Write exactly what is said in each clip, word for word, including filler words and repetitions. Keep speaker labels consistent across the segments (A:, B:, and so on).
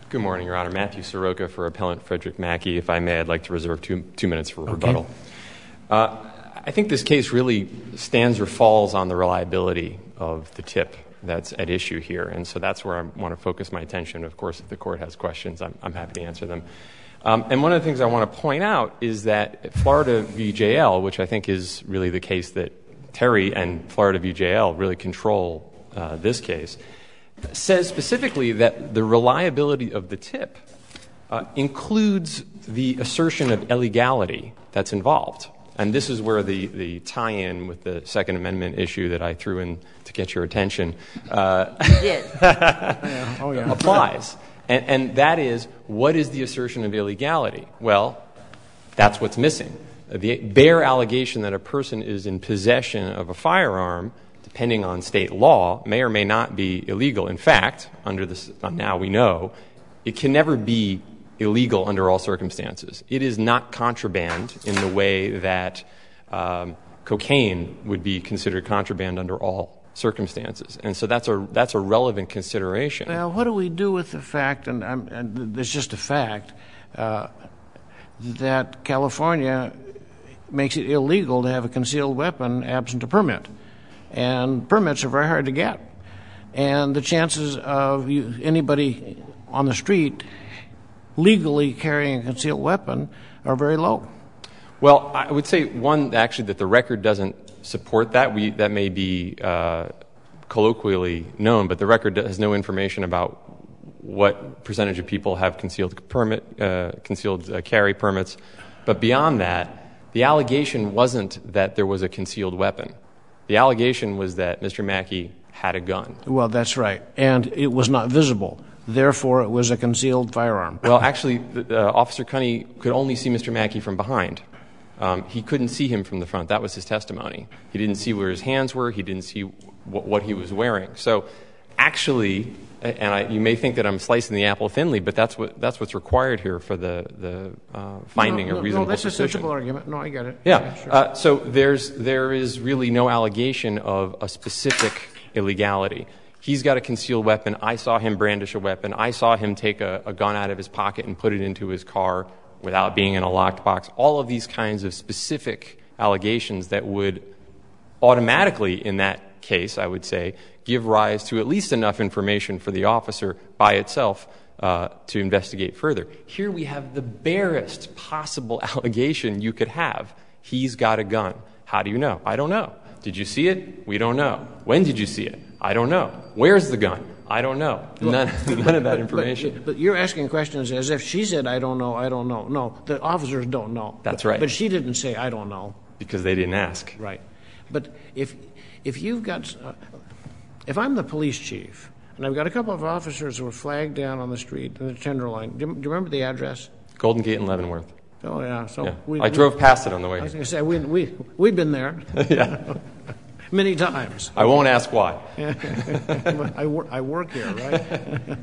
A: Good morning, Your Honor. Matthew Soroka for Appellant Frederick Mackey. If I may, I'd like to reserve two, two minutes for rebuttal.
B: Okay.
A: Uh, I think this case really stands or falls on the reliability of the tip that's at issue here, and so that's where I want to focus my attention. Of course, if the Court has questions, I'm, I'm happy to answer them. Um, and one of the things I want to point out is that Florida v. J L, which I think is really the case that Terry and Florida v. J L really control uh, this case, says specifically that the reliability of the tip uh, includes the assertion of illegality that's involved. And this is where the, the tie-in with the Second Amendment issue that I threw in to get your attention uh,
B: yeah. Oh, yeah.
A: applies. And, and that is, what is the assertion of illegality? Well, that's what's missing. The bare allegation that a person is in possession of a firearm, depending on state law, may or may not be illegal. In fact, under this, now we know, it can never be illegal under all circumstances. It is not contraband in the way that um, cocaine would be considered contraband under all circumstances. And so that's a that's a relevant consideration.
B: Well, what do we do with the fact, and, I'm, and it's just a fact, uh, that California makes it illegal to have a concealed weapon absent a permit? And permits are very hard to get. And the chances of you, anybody on the street legally carrying a concealed weapon are very low.
A: Well, I would say, one, actually, that the record doesn't support that. We, that may be uh, colloquially known, but the record has no information about what percentage of people have concealed permit, uh, concealed uh, carry permits. But beyond that, the allegation wasn't that there was a concealed weapon. The allegation was that Mister Mackey had a gun.
B: Well, that's right. And it was not visible. Therefore, it was a concealed firearm.
A: Well, actually, uh, Officer Cunney could only see Mister Mackey from behind. Um, he couldn't see him from the front. That was his testimony. He didn't see where his hands were. He didn't see w- what he was wearing. So actually, and I, you may think that I'm slicing the apple thinly, but that's what that's what's required here for the, the uh, finding
B: no, no,
A: of reasonable
B: no, that's
A: suspicion.
B: a sensible argument. No, I get it.
A: Yeah.
B: yeah sure.
A: uh, so there's there is really no allegation of a specific illegality. He's got a concealed weapon. I saw him brandish a weapon. I saw him take a, a gun out of his pocket and put it into his car without being in a locked box. All of these kinds of specific allegations that would automatically, in that case, I would say, give rise to at least enough information for the officer by itself uh, to investigate further. Here we have the barest possible allegation you could have. He's got a gun. How do you know? I don't know. Did you see it? We don't know. When did you see it? I don't know. Where's the gun? I don't know. None, none of that information.
B: But, but you're asking questions as if she said, I don't know, I don't know. No, the officers don't know.
A: That's
B: but,
A: right.
B: But she didn't say, I don't know.
A: Because they didn't ask.
B: Right. But if if you've got, uh, if I'm the police chief, and I've got a couple of officers who are flagged down on the street in the Tenderloin, do you, do you remember the address?
A: Golden Gate and Leavenworth.
B: Oh, yeah. So
A: Yeah.
B: we,
A: I
B: we,
A: drove past it on the way.
B: I was going to say, we, we, we've been there.
A: Yeah.
B: Many times.
A: I won't ask why.
B: I, wor- I work here, right?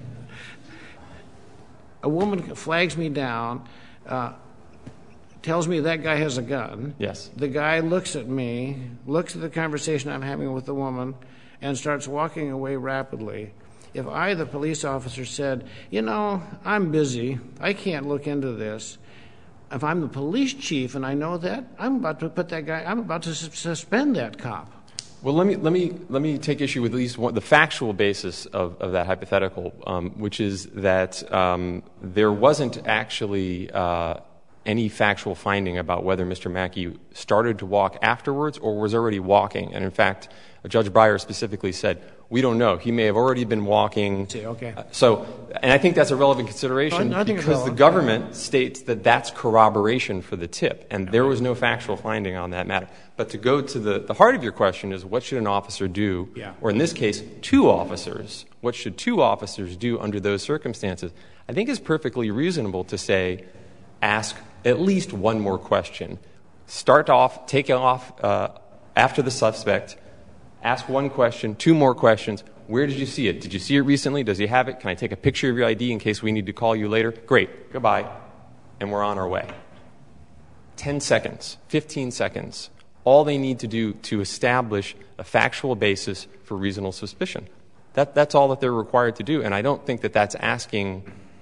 B: A woman flags me down, uh, tells me that guy has a gun.
A: Yes.
B: The guy looks at me, looks at the conversation I'm having with the woman, and starts walking away rapidly. If I, the police officer, said, you know, I'm busy, I can't look into this, if I'm the police chief and I know that, I'm about to put that guy, I'm about to su- suspend that cop.
A: Well, let me let me let me take issue with at least one, the factual basis of, of that hypothetical, um, which is that um, there wasn't actually uh, any factual finding about whether Mister Mackey started to walk afterwards or was already walking. And in fact, Judge Breyer specifically said, we don't know. He may have already been walking.
B: See, okay.
A: Uh, so, and I think that's a relevant consideration
B: I, I think
A: because the government states that that's corroboration for the tip, and there was no factual finding on that matter. But to go to the, the heart of your question is, what should an officer do,
B: yeah.
A: or in this case, two officers, what should two officers do under those circumstances? I think it's perfectly reasonable to say, ask at least one more question. Start off, take off uh, after the suspect, ask one question, two more questions. Where did you see it? Did you see it recently? Does he have it? Can I take a picture of your I D in case we need to call you later? Great. Goodbye. And we're on our way. Ten seconds, fifteen seconds. All they need to do to establish a factual basis for reasonable suspicion. That, that's all that they're required to do. And I don't think that that's asking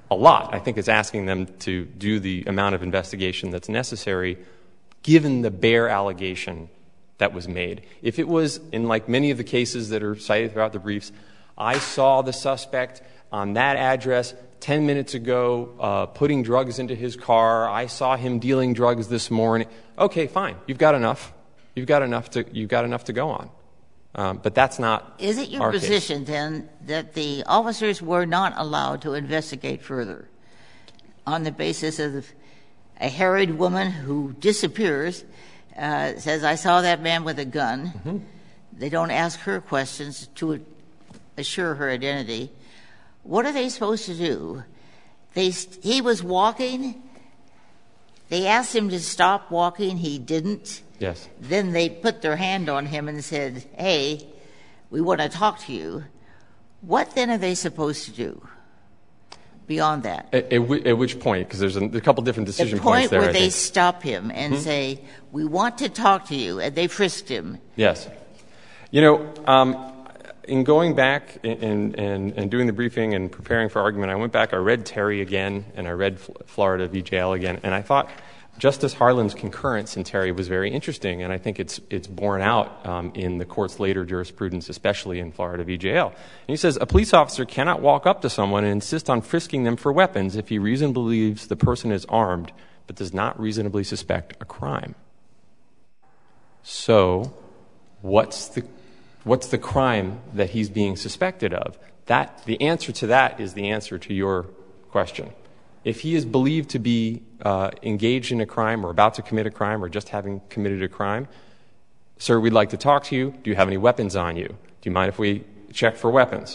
A: a lot. I think it's asking them to do the amount of investigation that's necessary given the bare allegation that was made. If it was, in like many of the cases that are cited throughout the briefs, I saw the suspect on that address ten minutes ago uh, putting drugs into his car, I saw him dealing drugs this morning, okay, fine, you've got enough. You've got enough to, you've got enough to go on. Um, but that's not
C: Is it your
A: our
C: position,
A: case.
C: then, that the officers were not allowed to investigate further on the basis of a harried woman who disappears, uh, says, I saw that man with a gun. Mm-hmm. They don't ask her questions to assure her identity. What are they supposed to do? They, he was walking. They asked him to stop walking. He didn't.
A: Yes.
C: Then they put their hand on him and said, hey, we want to talk to you. What then are they supposed to do beyond that?
A: At, at, at which point? Because there's a, a couple different decision
C: the point
A: points there.
C: where
A: I
C: they
A: think.
C: stop him and mm-hmm. say, we want to talk to you, and they frisked him.
A: Yes. You know, um, in going back and, and, and doing the briefing and preparing for argument, I went back, I read Terry again, and I read Florida v. J L again, and I thought Justice Harlan's concurrence in Terry was very interesting, and I think it's it's borne out um, in the court's later jurisprudence, especially in Florida v. J L. And he says, a police officer cannot walk up to someone and insist on frisking them for weapons if he reasonably believes the person is armed but does not reasonably suspect a crime. So what's the what's the crime that he's being suspected of? That the answer to that is the answer to your question. If he is believed to be uh, engaged in a crime or about to commit a crime or just having committed a crime, sir, we'd like to talk to you. Do you have any weapons on you? Do you mind if we check for weapons?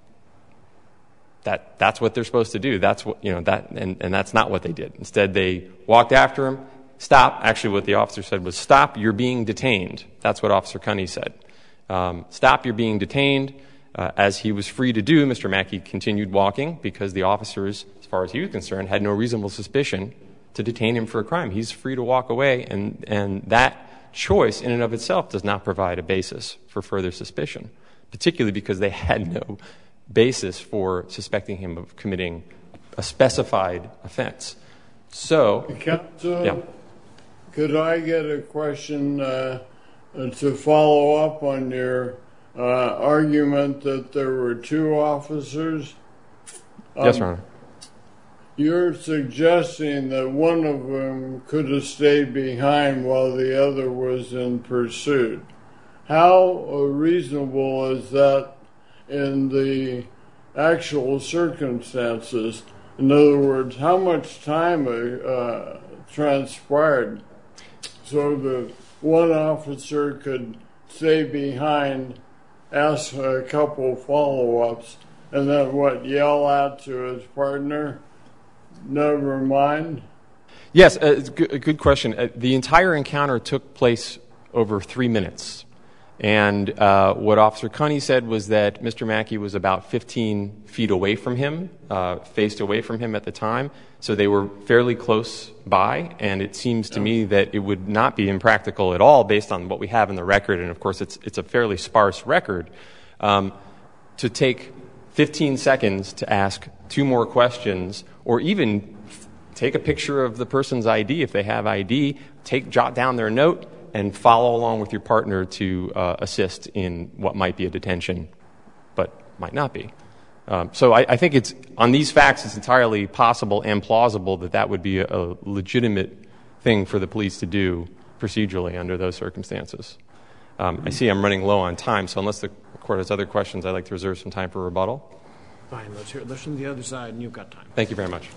A: That that's what they're supposed to do. That's what you know that, and, and that's not what they did. Instead, they walked after him. Stop. Actually, what the officer said was, "Stop. You're being detained." That's what Officer Cunney said. Um, Stop. You're being detained. Uh, as he was free to do, Mister Mackey continued walking because the officers, as far as he was concerned, had no reasonable suspicion to detain him for a crime. He's free to walk away, and, and that choice in and of itself does not provide a basis for further suspicion, particularly because they had no basis for suspecting him of committing a specified offense. So,
D: Counsel,
A: yeah.
D: Could I get a question uh, to follow up on your Uh, argument that there were two officers? Um,
A: Yes, Your Honor.
D: You're suggesting that one of them could have stayed behind while the other was in pursuit. How reasonable is that in the actual circumstances? In other words, how much time uh, transpired so that one officer could stay behind, ask a couple follow-ups, and then what, yell out to his partner, never mind?
A: Yes, uh, it's a good, a good question. Uh, the entire encounter took place over three minutes. And uh, what Officer Cunney said was that Mister Mackey was about fifteen feet away from him, uh, faced away from him at the time. So they were fairly close by, and it seems to me that it would not be impractical at all based on what we have in the record, and of course it's it's a fairly sparse record, um, to take fifteen seconds to ask two more questions, or even take a picture of the person's I D if they have I D, take jot down their note, and follow along with your partner to uh, assist in what might be a detention, but might not be. Um, so I, I think it's on these facts, it's entirely possible and plausible that that would be a, a legitimate thing for the police to do procedurally under those circumstances. Um, I see I'm running low on time, so unless the court has other questions, I'd like to reserve some time for rebuttal.
B: Fine, let's hear. Listen to the other side, and you've got time.
A: Thank you very much.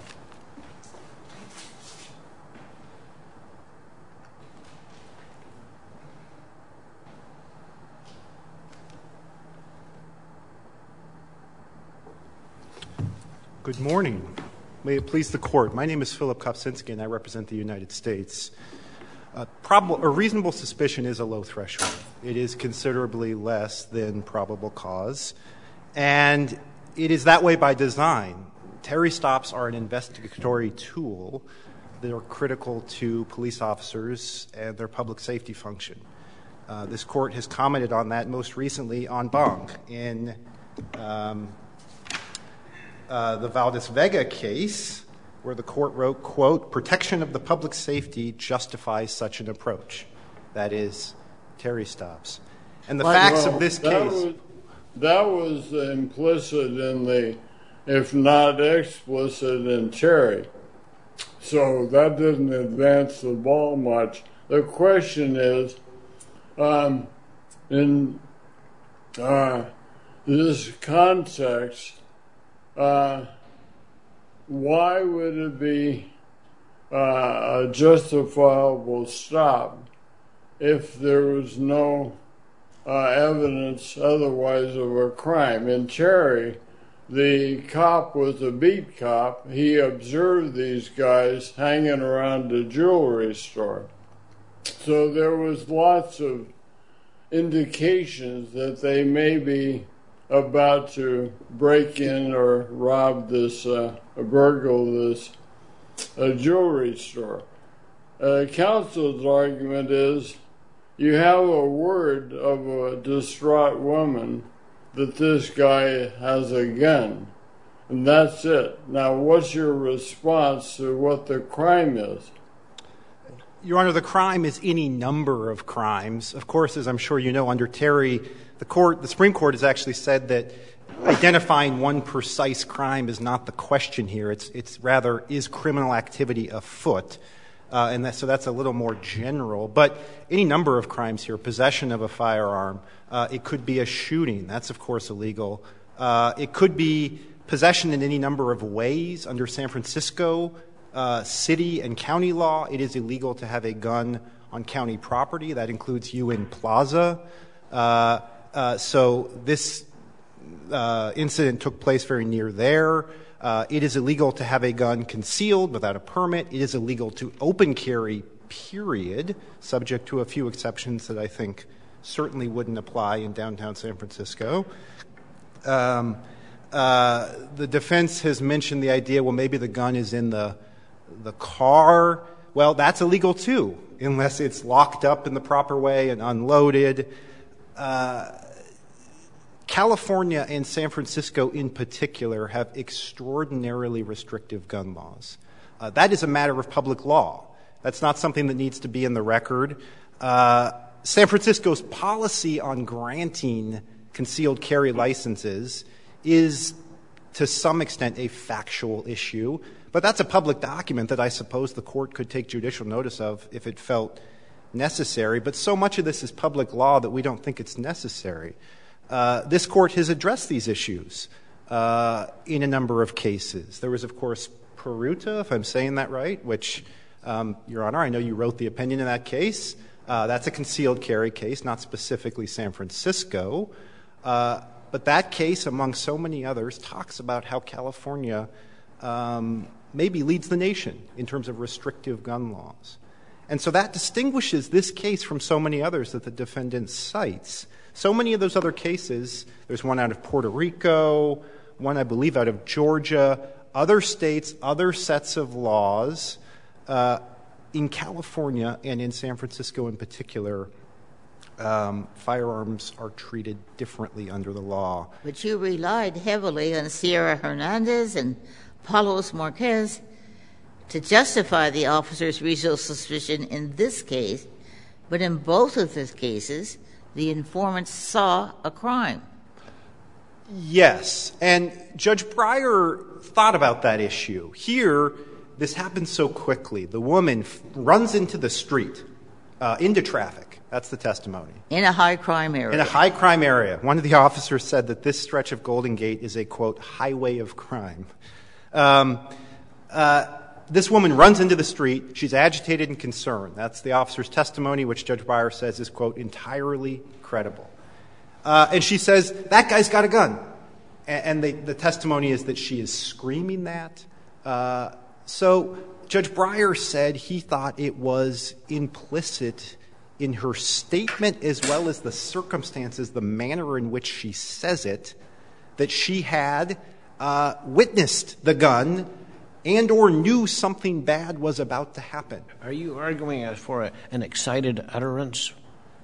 E: Good morning. May it please the Court. My name is Philip Kopczynski, and I represent the United States. Uh, probable, a reasonable suspicion is a low threshold. It is considerably less than probable cause, and it is that way by design. Terry stops are an investigatory tool that are critical to police officers and their public safety function. Uh, this Court has commented on that most recently en banc in um, uh, the Valdez-Vega case, where the court wrote, quote, protection of the public safety justifies such an approach. That is, Terry stops. And the well, facts of this
D: that
E: case...
D: Was, that was implicit in the, if not explicit, in Terry. So that didn't advance the ball much. The question is, um, in uh, this context, uh, why would it be uh, a justifiable stop if there was no uh, evidence otherwise of a crime? In Terry, the cop was a beat cop. He observed these guys hanging around a jewelry store. So there was lots of indications that they may be about to break in or rob this, uh, burgle this uh, jewelry store. Uh, counsel's argument is you have a word of a distraught woman that this guy has a gun, and that's it. Now, what's your response to what the crime is?
E: Your Honor, the crime is any number of crimes. Of course, as I'm sure you know, under Terry, the court, the Supreme Court has actually said that identifying one precise crime is not the question here. It's, it's rather, is criminal activity afoot? Uh, and that, so that's a little more general. But any number of crimes here, possession of a firearm, uh, it could be a shooting. That's, of course, illegal. Uh, it could be possession in any number of ways. Under San Francisco uh, city and county law, it is illegal to have a gun on county property. That includes Ewing Plaza. Uh, uh, so this uh, incident took place very near there. Uh, it is illegal to have a gun concealed without a permit. It is illegal to open carry, period, subject to a few exceptions that I think certainly wouldn't apply in downtown San Francisco. Um, uh, the defense has mentioned the idea, well, maybe the gun is in the the car. Well, that's illegal too, unless it's locked up in the proper way and unloaded. Uh, California and San Francisco in particular have extraordinarily restrictive gun laws. Uh, that is a matter of public law. That's not something that needs to be in the record. Uh, San Francisco's policy on granting concealed carry licenses is to some extent a factual issue, but that's a public document that I suppose the court could take judicial notice of if it felt necessary. But so much of this is public law that we don't think it's necessary. Uh, this court has addressed these issues uh, in a number of cases. There was, of course, Peruta, if I'm saying that right, which, um, Your Honor, I know you wrote the opinion in that case. Uh, that's a concealed carry case, not specifically San Francisco. Uh, but that case, among so many others, talks about how California um, maybe leads the nation in terms of restrictive gun laws. And so that distinguishes this case from so many others that the defendant cites. So many of those other cases, there's one out of Puerto Rico, one I believe out of Georgia, other states, other sets of laws. Uh, in California and in San Francisco in particular, um, firearms are treated differently under the law.
C: But you relied heavily on Sierra Hernandez and Paulos Marquez to justify the officer's reasonable suspicion in this case, but in both of these cases, the informant saw a crime.
E: Yes, and Judge Breyer thought about that issue. Here, this happens so quickly. The woman f- runs into the street, uh, into traffic. That's the testimony.
C: In a high-crime area.
E: In a high-crime area. One of the officers said that this stretch of Golden Gate is a, quote, highway of crime. Um, uh, this woman runs into the street. She's agitated and concerned. That's the officer's testimony, which Judge Breyer says is, quote, entirely credible. Uh, and she says, that guy's got a gun. And, and the, the testimony is that she is screaming that. Uh, so Judge Breyer said he thought it was implicit in her statement as well as the circumstances, the manner in which she says it, that she had uh, witnessed the gun and or knew something bad was about to happen.
B: Are you arguing as for a, an excited utterance?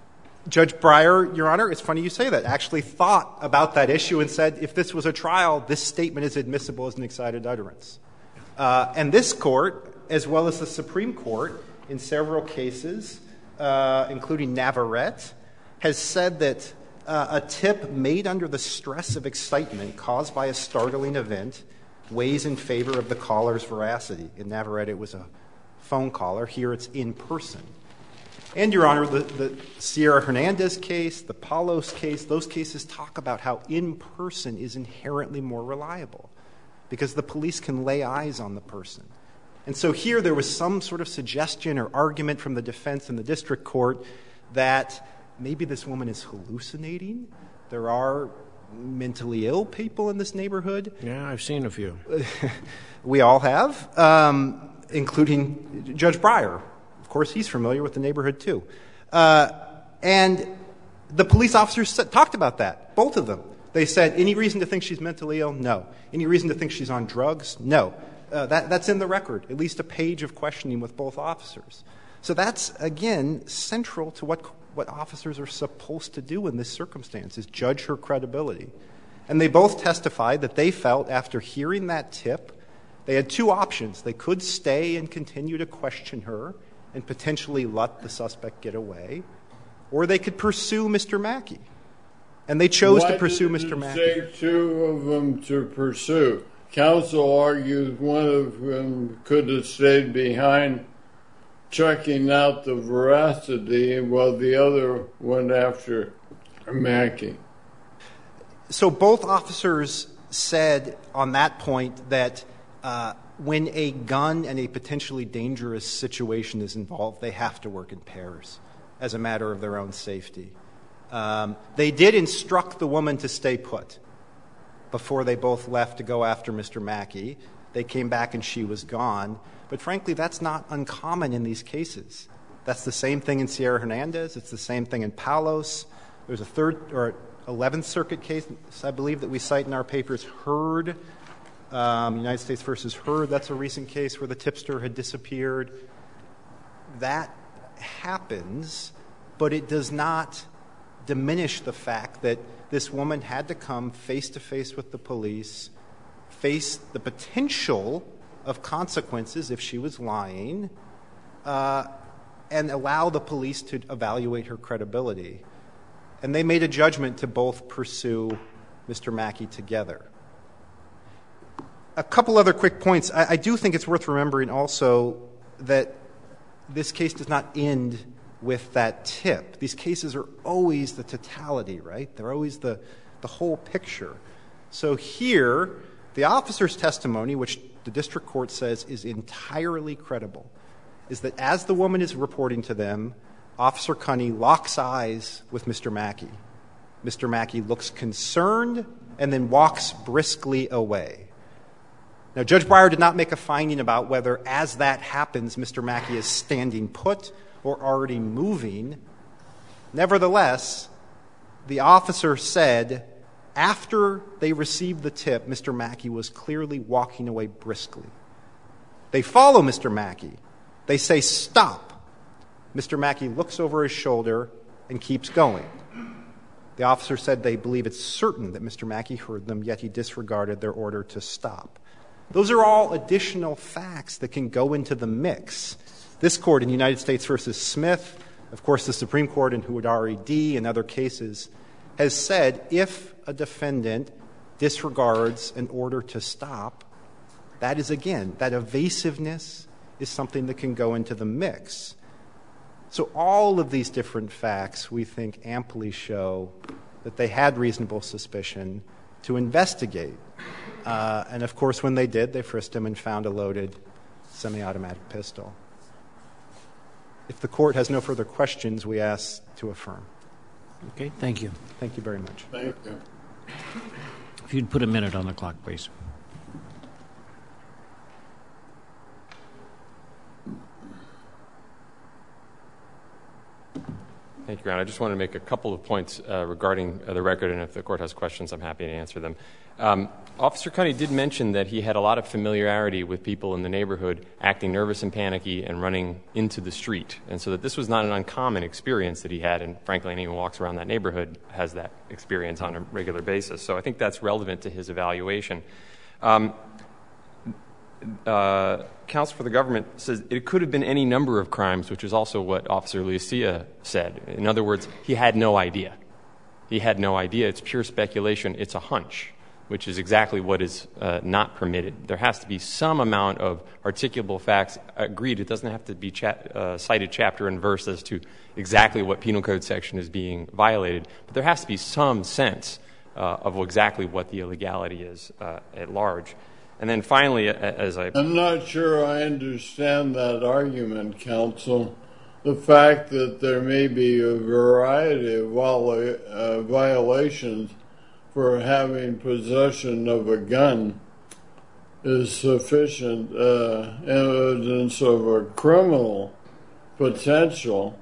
E: Judge Breyer, Your Honor, it's funny you say that, actually thought about that issue and said if this was a trial, this statement is admissible as an excited utterance. Uh, and this Court, as well as the Supreme Court, in several cases, uh, including Navarrete, has said that uh, a tip made under the stress of excitement caused by a startling event weighs in favor of the caller's veracity. In Navarrete, it was a phone caller. Here, it's in person. And, Your Honor, the, the Sierra Hernandez case, the Palos case, those cases talk about how in person is inherently more reliable because the police can lay eyes on the person. And so here there was some sort of suggestion or argument from the defense in the district court that maybe this woman is hallucinating. There are mentally ill people in this neighborhood.
B: Yeah, I've seen a few.
E: We all have, um, including Judge Breyer. Of course, he's familiar with the neighborhood, too. Uh, and the police officers said, talked about that, both of them. They said, any reason to think she's mentally ill? No. Any reason to think she's on drugs? No. Uh, that, that's in the record, at least a page of questioning with both officers. So that's, again, central to what, what officers are supposed to do in this circumstance, is judge her credibility. And they both testified that they felt after hearing that tip, they had two options. They could stay and continue to question her and potentially let the suspect get away, or they could pursue Mister Mackey. And they chose
D: Why
E: to pursue
D: did
E: Mister
D: it
E: Mackey.
D: Take two of them to pursue. Counsel argues one of them could have stayed behind checking out the veracity while the other went after Mackey.
E: So both officers said on that point that uh, when a gun and a potentially dangerous situation is involved, they have to work in pairs as a matter of their own safety. Um, they did instruct the woman to stay put before they both left to go after Mister Mackey. They came back and she was gone. But frankly, that's not uncommon in these cases. That's the same thing in Sierra Hernandez. It's the same thing in Palos. There's a third or eleventh Circuit case, I believe, that we cite in our papers, Hurd, um, United States versus Hurd. That's a recent case where the tipster had disappeared. That happens, but it does not diminish the fact that this woman had to come face-to-face with the police, face the potential of consequences if she was lying, uh, and allow the police to evaluate her credibility. And they made a judgment to both pursue Mister Mackey together. A couple other quick points. I, I do think it's worth remembering also that this case does not end with that tip. These cases are always the totality, right? They're always the, the whole picture. So here, the officer's testimony, which the district court says is entirely credible, is that as the woman is reporting to them, Officer Cunney locks eyes with Mister Mackey. Mister Mackey looks concerned and then walks briskly away. Now, Judge Breyer did not make a finding about whether, as that happens, Mister Mackey is standing put or already moving. Nevertheless, the officer said after they received the tip, Mister Mackey was clearly walking away briskly. They follow Mister Mackey. They say, "Stop." Mister Mackey looks over his shoulder and keeps going. The officer said they believe it's certain that Mister Mackey heard them, yet he disregarded their order to stop. Those are all additional facts that can go into the mix. This court in United States versus Smith, of course the Supreme Court in Huadari D and other cases, has said if a defendant disregards an order to stop, that is, again, that evasiveness is something that can go into the mix. So all of these different facts, we think, amply show that they had reasonable suspicion to investigate. Uh, and, of course, when they did, they frisked him and found a loaded semi-automatic pistol. If the court has no further questions, we ask to affirm.
B: Okay, thank you.
E: Thank you very much.
D: Thank you.
B: If you'd put a minute on the clock, please.
A: Thank you, Your Honor. I just want to make a couple of points uh, regarding uh, the record, and if the Court has questions, I'm happy to answer them. Um, Officer Cunny did mention that he had a lot of familiarity with people in the neighborhood acting nervous and panicky and running into the street, and so that this was not an uncommon experience that he had, and frankly, anyone who walks around that neighborhood has that experience on a regular basis. So I think that's relevant to his evaluation. Um, Uh, counsel for the government says it could have been any number of crimes, which is also what Officer Lucia said. In other words, he had no idea. He had no idea. It's pure speculation. It's a hunch, which is exactly what is uh, not permitted. There has to be some amount of articulable facts. Agreed, it doesn't have to be cha- uh, cited chapter and verse as to exactly what penal code section is being violated, but there has to be some sense uh, of exactly what the illegality is uh, at large. And then finally, as I...
D: I'm not sure I understand that argument, counsel. The fact that there may be a variety of viola- uh, violations for having possession of a gun is sufficient uh, evidence of a criminal potential.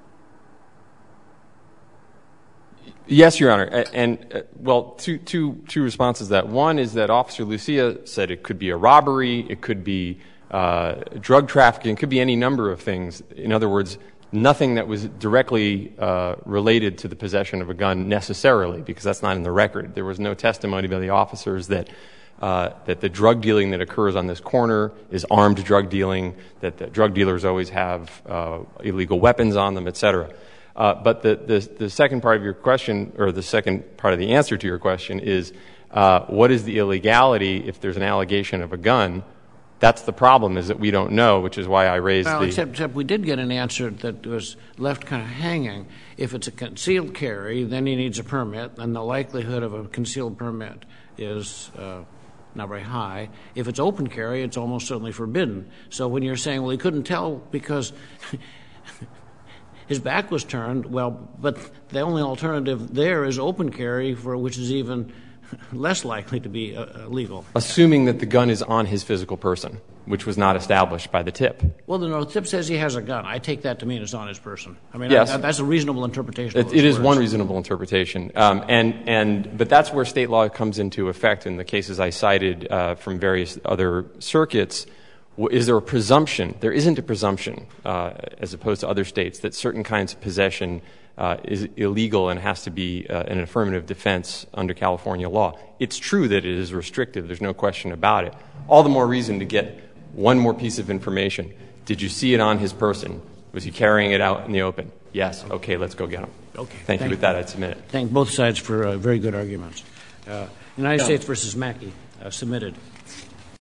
A: Yes, Your Honor. And, uh, well, two, two, two responses to that. One is that Officer Lucia said it could be a robbery, it could be uh, drug trafficking, it could be any number of things. In other words, nothing that was directly uh, related to the possession of a gun necessarily, because that's not in the record. There was no testimony by the officers that uh, that the drug dealing that occurs on this corner is armed drug dealing, that the drug dealers always have uh, illegal weapons on them, et cetera. Uh, but the, the, the second part of your question, or the second part of the answer to your question is, uh, what is the illegality if there's an allegation of a gun? That's the problem, is that we don't know, which is why I raised
B: well,
A: the...
B: Except, except we did get an answer that was left kind of hanging. If it's a concealed carry, then he needs a permit, and the likelihood of a concealed permit is uh, not very high. If it's open carry, it's almost certainly forbidden. So when you're saying, well, he couldn't tell because... his back was turned, well, but the only alternative there is open carry, for which is even less likely to be uh, legal.
A: Assuming that the gun is on his physical person, which was not established by the tip.
B: Well, the no, tip says he has a gun. I take that to mean it's on his person. I mean,
A: yes.
B: I, that's a reasonable interpretation.
A: It,
B: of
A: it is
B: words.
A: one reasonable interpretation, um, and and but that's where state law comes into effect in the cases I cited uh, from various other circuits. Is there a presumption? There isn't a presumption, uh, as opposed to other states, that certain kinds of possession uh, is illegal and has to be uh, an affirmative defense under California law. It's true that it is restrictive. There's no question about it. All the more reason to get one more piece of information. Did you see it on his person? Was he carrying it out in the open? Yes. Okay, let's go get him.
B: Okay.
A: Thank,
B: Thank
A: you. With that, I'd submit it.
B: Thank both sides for uh, very good arguments. Uh, United yeah. States versus Mackey, uh, submitted.